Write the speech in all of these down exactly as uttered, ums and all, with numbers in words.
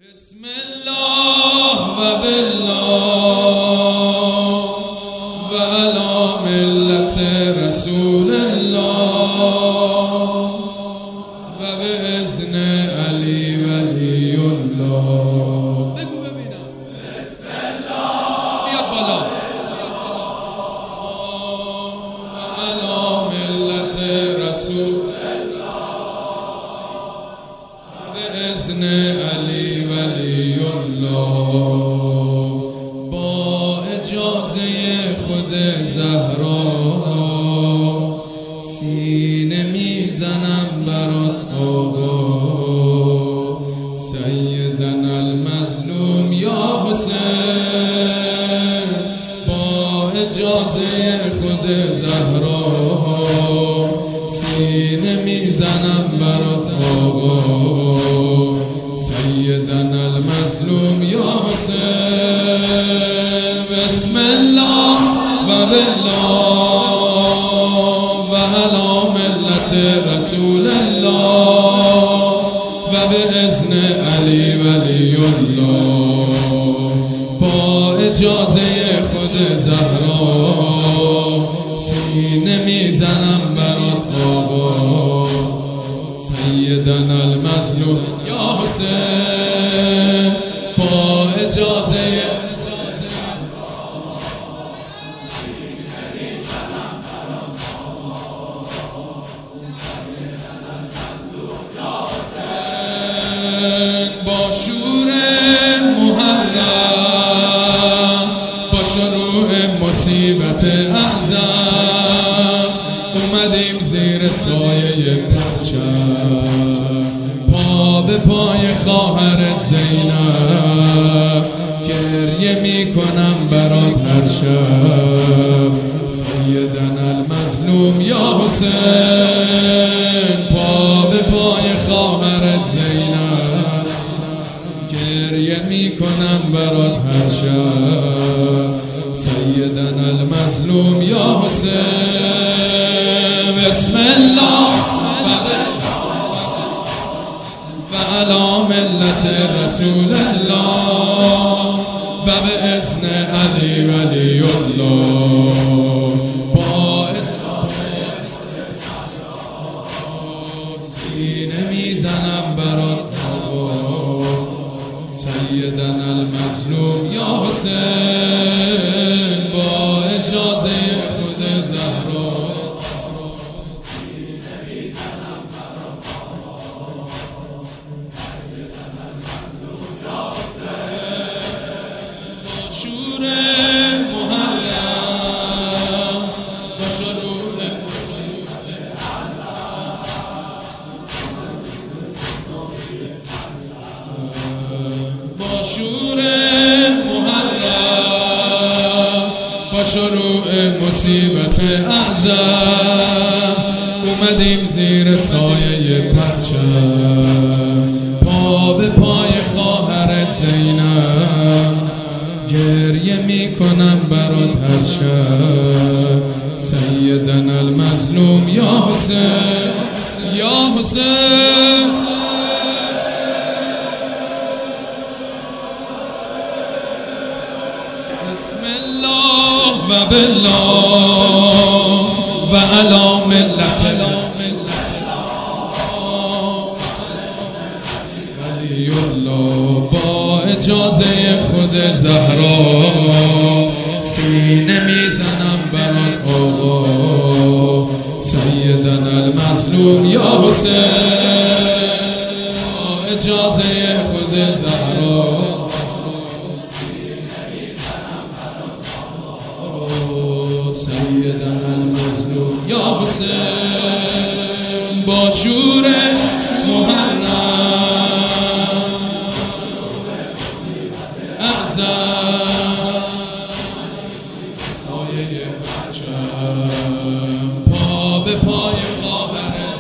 بسم الله و بالله و علی ملت رسول الله و به اذن علی ولی الله. بگو ببینم. بسم الله بیاد بالا. و علی ملت رسول اذن علی ولی الله. با اجازه خود زهرا سینه میزنم برات آقا. سیدنا المظلوم یا حسین. با اجازه خود زهرا سینه میزنم برات آقا. سیدنا المظلوم یا حسین. بسم الله و بالله و علی ملت رسول الله و به اذن علی ولی الله. با اجازه خود زهرا سینه میزنم برات آقا. سیدنا المظلوم یا حسین. با اجازه با شور محرم با شروع مصیبت اعظم اومدیم زیر سایه پرچم. پا به پای خواهرت زینب گریه میکنم برات هر شب. سیدنا المظلوم یا حسین. پا به پای خواهرت زینب گریه میکنم برات هر شب. سیدنا المظلوم یا حسین. بسم الله و علی ملت رسول الله و به اذن علی ولی الله. با سینه میزنم برات آقا. سیدنا المظلوم یا حسین. با اجازه خود زهرا شور محرم با شروع مصیبت با شور محرم با شروع مصیبت اعظم اومدیم زیر سایه پرچم. پا به پای خواهرت زینب گریه میکنم برات هر شب. سیدنا المظلوم یا حسین یا حسین. بسم الله و بالله و علی ملت ولی الله. با اجازه خود زهرا سینه میزنم برات آقا. سیدنا المظلوم یا حسین. با اجازه خود زهرا سیدنا المظلوم یا حسین. با شور محرم اعظم سایه پرچم. پا به پای خواهرت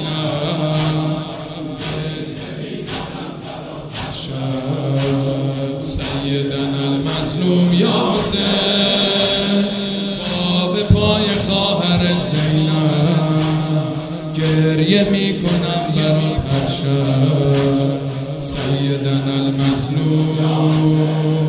زینب سیدنا المظلوم یا حسین. پا به پای خواهرت زینب گریه میکنم برات هر شب. سیدنا المظلوم